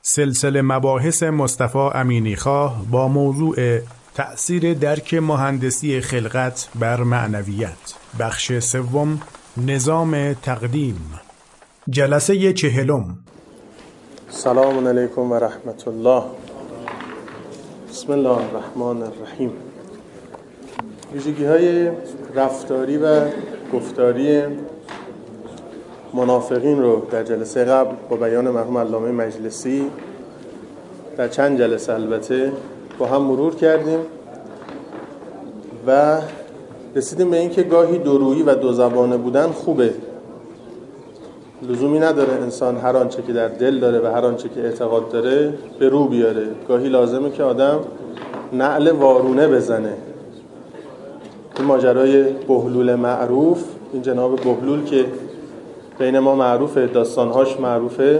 سلسله مباحث مصطفی امینیخواه با موضوع تأثیر درک مهندسی خلقت بر معنویت، بخش سوم، نظام تقدیم، جلسه 40. سلام علیکم و رحمت الله. بسم الله الرحمن الرحیم. ویژگی‌های رفتاری و گفتاری منافقین رو در جلسه قبل با بیان مرحوم علامه مجلسی در چند جلسه البته با هم مرور کردیم و رسیدیم به این که گاهی دورویی و دو زبانه بودن خوبه. لزومی نداره انسان هر آنچه که در دل داره و هر آنچه که اعتقاد داره به رو بیاره. گاهی لازمه که آدم نعل وارونه بزنه. این ماجرای بهلول معروف، این جناب بهلول که بین ما معروفه، داستانهاش معروفه،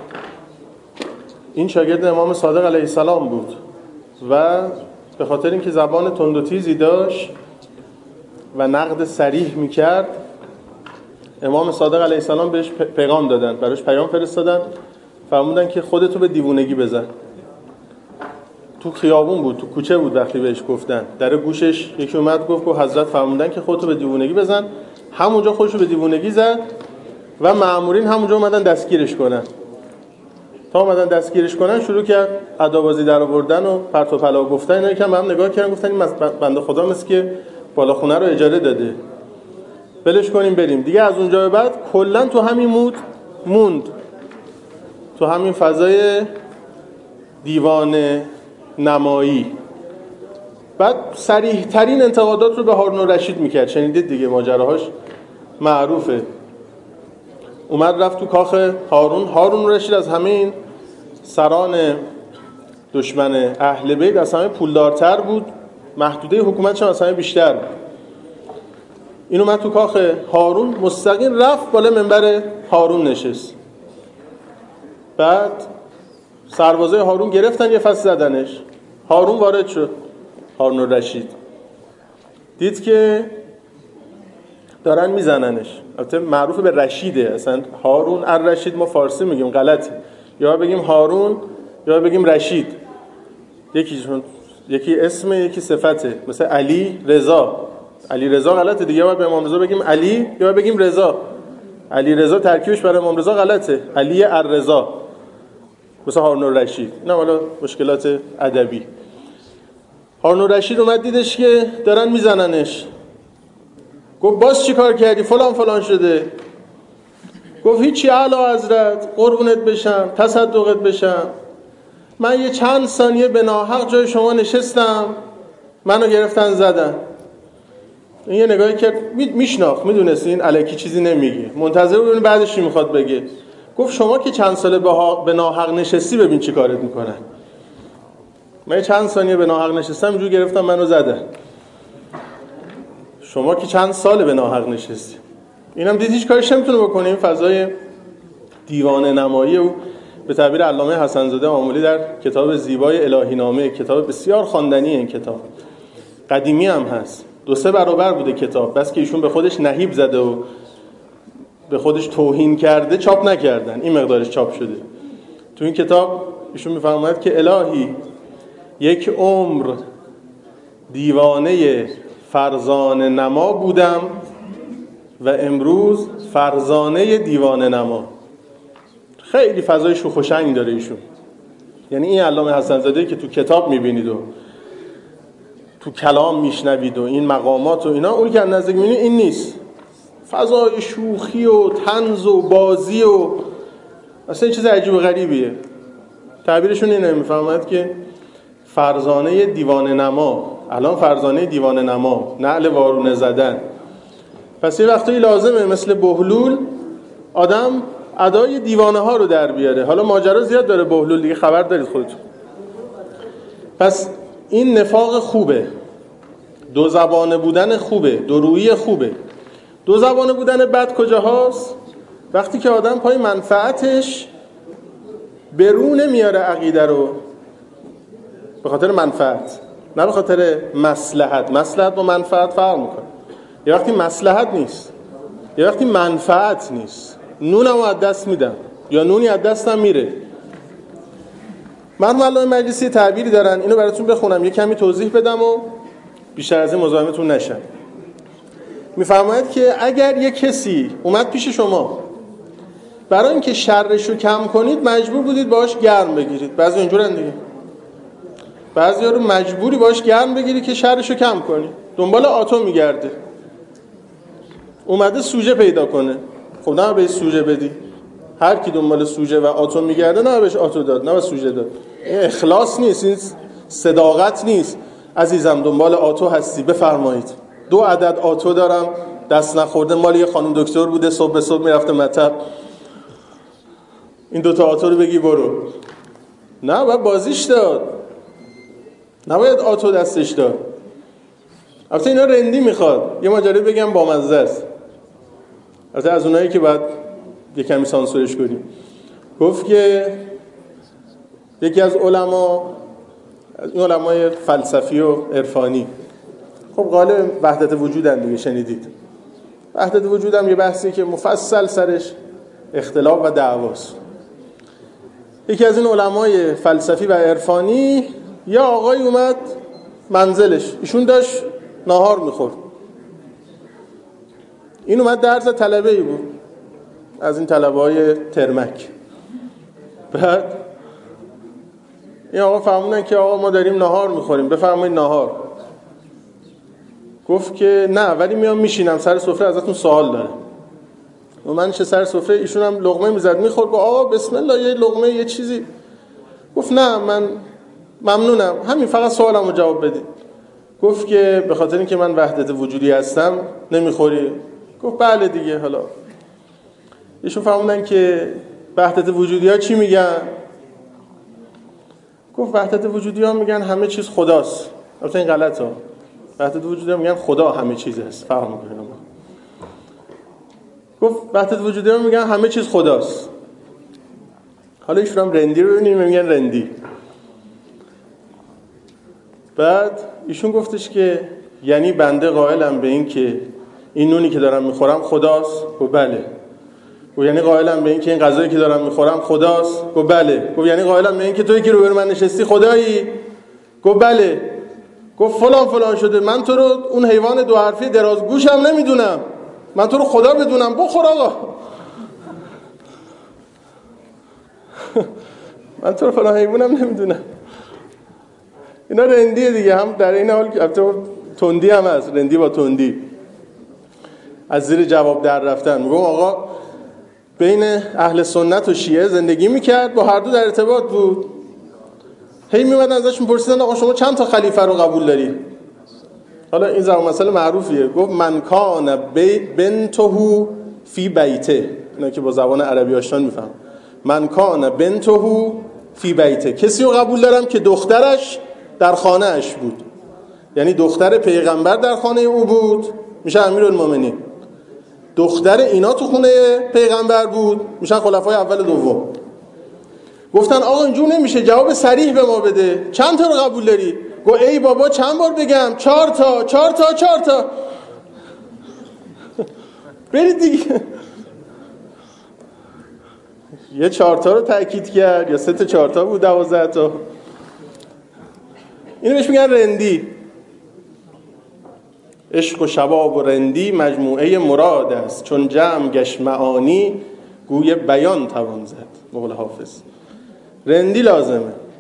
این شاگرد امام صادق علیه السلام بود و به خاطر اینکه زبان تند و تیزی داشت و نقد صریح میکرد، امام صادق علیه السلام بهش پیغام دادن، براش پیام فرستادن، فرمودن که خودتو به دیوونگی بزن. تو خیابون بود، تو کوچه بود وقتی بهش گفتن، در گوشش یکی اومد گفت که حضرت فرمودن که خودتو به دیوونگی بزن. همونجا خودشو به دیوونگی زد و مأمورین همونجا اومدن دستگیرش کنن. تا اومدن دستگیرش کنن شروع کرد ادابازی در آوردن و پرت و پلا گفتن. اینا یکم به هم نگاه کردن، گفتن این بنده خدا مثل که بالا خونه رو اجاره داده، بلش کنیم بریم. دیگه از اونجا به بعد کلا تو همین موند، تو همین فضای دیوانه نمایی. بعد صریح ترین انتقادات رو به هارون الرشید میکرد. شنیدید دیگه، ماجراهاش معروفه. اومد رفت تو کاخ هارون الرشید از همین سران دشمن اهل بیت از همه پولدارتر بود، محدوده حکومتش هم از همه بیشتر بود. این اومد تو کاخ هارون، مستقیم رفت بالا منبر هارون نشست. بعد سربازای هارون گرفتن یه فصل زدنش. هارون وارد شد، هارون الرشید دید که دارن میزننش. البته معروف به رشیده، اصلا هارون الرشید ما فارسی میگیم غلطه، یا بگیم هارون یا بگیم رشید، یکی اسم یکی صفته. مثلا علی رضا غلطه دیگه، یا به امام رضا بگیم علی یا بگیم رضا. علی رضا ترکیبش برای امام رضا غلطه، علی الرضا. مثلا هارون الرشید، نه والا مشکلات ادبی. هارون الرشید اومد دیدش که دارن میزننش، گفت باز چی کار کردی؟ فلان شده. گفت هیچی اعلی حضرت، قربونت بشم، تصدقت بشم، من یه چند ثانیه به ناحق جای شما نشستم، منو گرفتن زدن. این یه نگاهی کرد، میشناخت، میدونست این الکی چیزی نمیگه، منتظر بود ببین بعدش چی میخواد بگه. گفت شما که چند ساله به ناحق نشستی، ببین چی کارت میکنن. من چند ثانیه به ناحق نشستم، اینجور گرفتم منو زدن. شما که چند ساله به ناحق نشستی. اینم دید هیچ کارش نمیتونه بکنه. این فضای دیوانه نمایی او به تعبیر علامه حسن زاده آملی در کتاب زیبای الهی نامه، کتاب بسیار خواندنی، این کتاب قدیمی هم هست، 2-3 برابر بوده کتاب، بس که ایشون به خودش نهیب زده و به خودش توهین کرده چاپ نکردن، این مقدارش چاپ شده. تو این کتاب ایشون میفرماید که الهی یک عمر دیوانه فرزانه نما بودم و امروز فرزانه دیوانه نما. خیلی فضای شوخ و شنگ داره ایشون. یعنی این علامه حسن زاده که تو کتاب میبینید و تو کلام میشنوید و این مقامات و اینا، اون که نزدیک میبینید این نیست. فضای شوخی و طنز و بازی و اصلا چیز عجیب و غریبیه. تعبیرشون اینه، میفرماید که فرزانه دیوانه نما. الان فرزانه دیوانه نما، نعل وارونه زدن. پس یه وقتایی لازمه مثل بهلول آدم ادای دیوانه ها رو در بیاره. حالا ماجرا زیاد داره بهلول دیگه، خبر دارید خودتون. پس این نفاق خوبه، دو زبانه بودن خوبه، دورویی خوبه. دو زبانه بودن بد کجاهاست؟ وقتی که آدم پای منفعتش برون نمیاره عقیده رو، به خاطر منفعت، نه به خاطر مصلحت. مصلحت با منفعت فرق میکنه. یه وقتی مصلحت نیست، یه وقتی منفعت نیست، نونمو از دست میدم یا نونی از دستم میره. مرحوم علامه مجلسی تعبیری دارن، اینو براتون بخونم، یه کمی توضیح بدم و بیشتر از این مزاحمتون نشم. میفرماید که اگر یک کسی اومد پیش شما برای اینکه شرش رو کم کنید مجبور بودید باهاش گرم بگیرید، بعضی اینجورن دیگه، بعضی ها رو مجبوری باهاش گرم بگیری که شرش رو کم کنی، دنبال آتو میگرده، اومده سوژه پیدا کنه، خب نه بهش سوژه بدی، هر کی دنبال سوژه و آتو میگرده نه بهش آتو داد، نه بهش سوژه داد. این اخلاص نیست، این صداقت نیست. عزیزم دنبال آتو هستی، بفرمایید 2 عدد آتو دارم دست نخورده، مال یه خانم دکتر بوده، صبح به صبح میرفته مطب، این 2 تا آتو رو بگی برو. نه باید بازیش داد، نباید آتو دستش داد. البته اینا رندی میخواد. یه ماجرا بگم بامزه است، البته از اونایی که باید یه کمی سانسورش کنیم. گفت که یکی از علمای فلسفی و عرفانی، خب غالب وحدت وجودن دیگه، شنیدید وحدت وجود هم یه بحثی که مفصل سرش اختلاف و دعواست. یکی از این علمای فلسفی و عرفانی یه آقای اومد منزلش، ایشون داشت ناهار میخورد، این اومد درس طلبه‌ای بود از این طلبه‌های ترمک. بعد این آقا فرمودن که آقا ما داریم ناهار میخوریم، بفرمایید ناهار. گفت که نه ولی میام میشینم سر سفره ازتون سوال دارم. و من چه سر سفره، ایشون هم لقمه میزد میخورد، گفت آقا بسم الله یه لقمه یه چیزی. گفت نه من ممنونم، همین فقط سوالمو جواب بدید. گفت که به خاطر اینکه من وحدت وجودی هستم نمیخوری؟ گفت بله دیگه. حالا ایشون فرمودن که وحدت وجودی ها چی میگن؟ گفت وحدت وجودی ها میگن همه چیز خداست. البته این غلطه، وحدت وجودی ها میگن خدا همه چیز هست، فرق میکنه. گفت وحدت وجودی ها میگن همه چیز خداست. حالا ایشون هم رندی رو ببینیم، میگن رندی. بعد ایشون گفتش که یعنی بنده قائلم به این که این نونی که دارم میخورم خداست؟ گفت بله. گفت یعنی قائلم به این که این غذایی که دارم میخورم خداست؟ گفت بله. گفت یعنی قائلم به این که تویی که روبرو من نشستی خدایی؟ گفت بله. گفت فلان فلان شده، من تو رو اون حیوان 2 حرفی درازگوشم نمیدونم، من تو رو خدا بدونم، بخور آقا. من تو رو فلان حیوانم نمیدونم. اینا رندیه دیگه، هم در این حال البته تندی هم هست، رندی با تندی، از زیر جواب در رفتن. میگم آقا بین اهل سنت و شیعه زندگی میکرد، با هر دو در ارتباط بود. هی میمدن ازش میپرسیدن آقا شما چند تا خلیفه رو قبول داری؟ حالا این زمان مسئله معروفیه. گفت من کان بنته فی بیته، اینا که با زبان عربی آشنا میفهم. من کان بنته فی بیته، کسی رو قبول دارم که دخترش در خانه اش بود، یعنی دختر پیغمبر در خانه او بود میشه امیرالمومنین، دختر اینا تو خونه پیغمبر بود میشن خلفای اول دوم. گفتن آقا اینجور نمیشه، جواب صریح به ما بده، چند تا رو قبول داری؟ گفت ای بابا چند بار بگم؟ 4 تا 4 تا 4 تا. برید دیگه. یه 4 تا رو تأکید کرد، یا 3 تا 4 تا بود 12 تا. اینو بهش میگن رندی. عشق و شباب و رندی مجموعه مراد است، چون جمع گشت معانی گوی بیان توان زد. بقول حافظ رندی لازمه.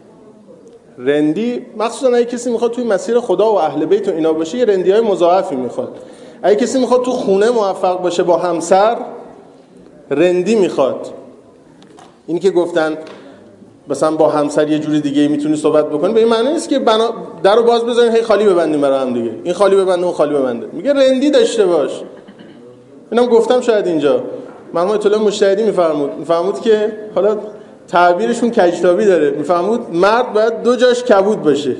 رندی مخصوصا اگه کسی میخواد توی مسیر خدا و اهل بیت و اینا باشه، یه رندی های مضاعفی میخواد. اگه کسی میخواد تو خونه موفق باشه با همسر، رندی میخواد. این که گفتن مثلا با همسر یه جوری دیگه میتونی صحبت بکنی، به این معنی نیست که در رو باز بذارین هی خالی ببندیم برای هم دیگه، این خالی ببنده اون خالی ببنده. میگه رندی داشته باش. اینم گفتم شاید اینجا مرحوم آیت الله مجتهدی میفرمود که حالا تعبیرشون کجتابی داره، میفرمود مرد باید 2 جاش کبود باشه.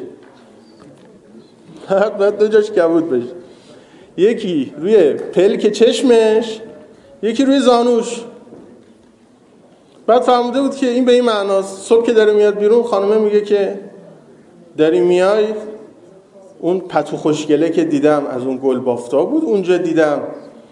مرد باید 2 جاش کبود باشه، یکی روی پلک چشمش، یکی روی زانوش. بعد فرموده بود که این به این معناست صبح که داره میاد بیرون، خانومه میگه که داری میای، اون پتو خوشگله که دیدم از اون گل بافتا بود اونجا دیدم،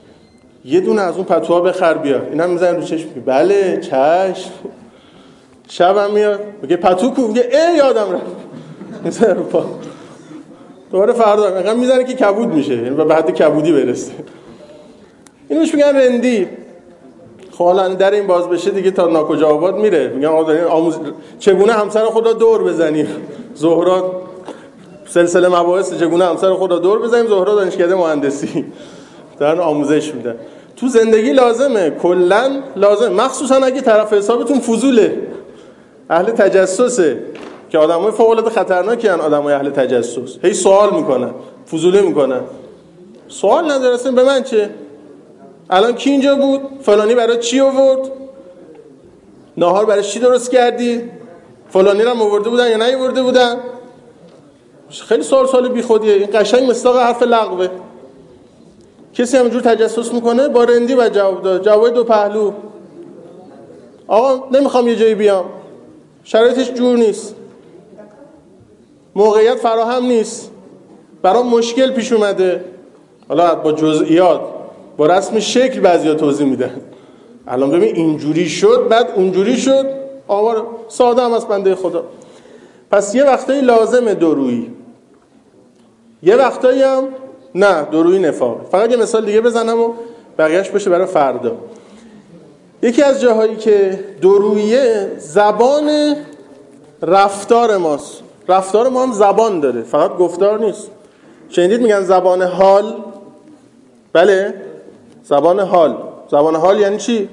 یه دونه از اون پتوها بخر بیار. اینا میزنن رو چشم، بله چشم شبم میاد میگه پتو کو، میگه ای یادم رفت، میذاره رو پا. دوباره فردا انقدر میزنه که کبود میشه، یعنی به حد کبودی برسه. اینو بهش میگن رندی. خب حالا در این باز بشه دیگه تا ناکجا آباد میره. میگن آقا دارین چگونه همسر خدا دور بزنیم. زهرا سلسله مباحث چگونه همسر خدا دور بزنیم. زهرا دانشکده مهندسی دارن آموزش میدن. تو زندگی لازمه، کلا لازم، مخصوصا اگه طرف حسابتون فضوله، اهل تجسسه، که آدمای فوق العاده خطرناکی ان، آدمای اهل تجسس هی سوال میکنن، فضولی میکنن. سوال نداره اصلا به من چه؟ الان کی اینجا بود؟ فلانی برای چی آورد؟ ناهار برای چی درست کردی؟ فلانی رو آورده بودن یا نیاورده بودن؟ خیلی سوال بیخودیه. این قشنگ مصداق حرف لغوه. کسی همینجور تجسس میکنه با رندی باید جواب داد، جواب دو پهلو. آقا نمیخوام یه جایی بیام، شرایطش جور نیست، موقعیت فراهم نیست، برام مشکل پیش اومده. حالا با جزئیات با رسم شکل بعضیا توضیح میدن. الان ببین اینجوری شد بعد اونجوری شد. آقا ساده هم از بنده خدا. پس یه وقتایی لازمه دورویی، یه وقتایی هم نه، دورویی نفاق. فقط یه مثال دیگه بزنم و بقیه‌اش بشه برای فردا. یکی از جاهایی که دوروییه زبان رفتار ماست. رفتار ما هم زبان داره، فقط گفتار نیست. شنیدید میگن زبان حال؟ بله، زبان حال. زبان حال یعنی چی؟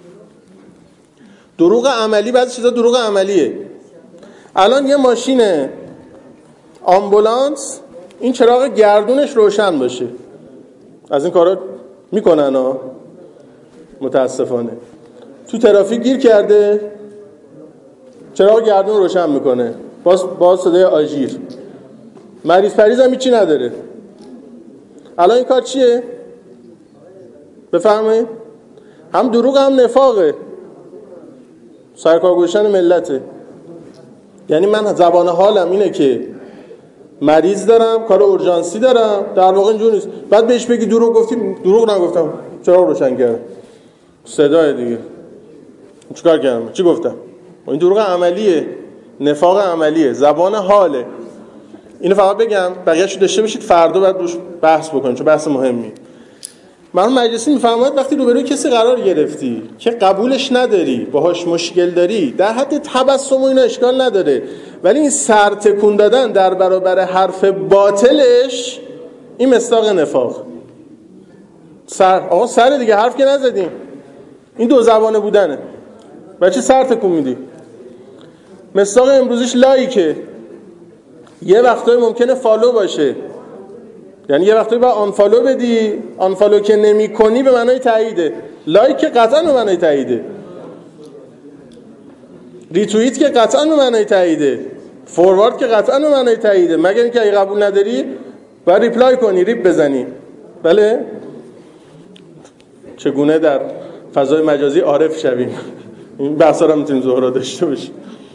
دروغ عملی. بعضی چیزا دروغ عملیه. الان یه ماشین آمبولانس این چراغ گردونش روشن باشه، از این کارا میکنن ها، متاسفانه. تو ترافیک گیر کرده، چراغ گردون روشن میکنه، باز صدای آژیر. مریض پریز هم هیچی نداره. الان این کار چیه؟ بفرمایید. هم دروغ هم نفاقه، سرکار گوشن ملته. یعنی من زبان حالم اینه که مریض دارم، کار اورژانسی دارم، در واقع اینجوری نیست. بعد بهش بگی دروغ گفتی، دروغ نگفتم، چراغ روشن کردم، صدای دیگه چیکار کردم؟ چی گفتم؟ این دروغ عملیه، نفاق عملیه، زبان حاله. اینو فقط بگم، بقیه‌اشو داشته باشید فردا بعد روش بحث بکنیم، چون بحث مهمی. مرحوم مجلسی میفرماید وقتی روبروی کسی قرار گرفتی که قبولش نداری، باهاش مشکل داری، در حد تبسم و اینا اشکال نداره، ولی این سر تکون دادن در برابر حرف باطلش این مصداق نفاق. آقا سر دیگه، حرف که نزدیم، این دو زبانه بودنه. بچه سر تکون میدی. مصداق امروزیش لایکه. یه وقتایی ممکنه فالو باشه، یعنی یه وقتایی باید آنفالو بدی. آنفالو که نمی کنی به معنای تاییده. لایک که قطعا به معنای تاییده. ریتوییت که قطعا به معنای تاییده. فوروارد که قطعا به معنای تاییده. مگر اینکه اگه قبول نداری باید ریپلای کنی، ریپ بزنی. بله؟ چگونه در فضای مجازی عارف شویم. این بحثا رو میتونیم زهرا داشته باشیم.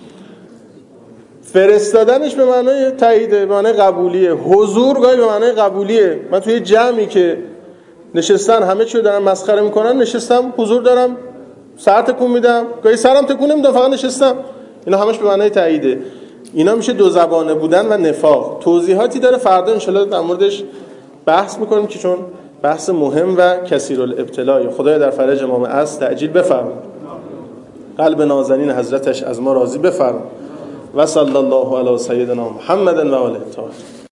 فرستادنش به معنای تاییده، به معنای قبولیه. حضور گاهی به معنای قبولیه. من توی جمعی که نشستن همه چیو دارن مسخره میکنن، نشستم حضور دارم، سر تکون میدم، گاهی سرم تکون نمیدم، فقط نشستم. اینا همش به معنای تاییده. اینا میشه دو زبانه بودن و نفاق. توضیحاتی داره، فردا انشالله در موردش بحث میکنیم که چون بحث مهم و کثیرالابتلاء. خدای در فرج امام عصر تعجیل بفرما، قلب نازنین حضرتش از ما راضی بفرما. و صلی الله علی سیدنا محمد و آله الطاهرین.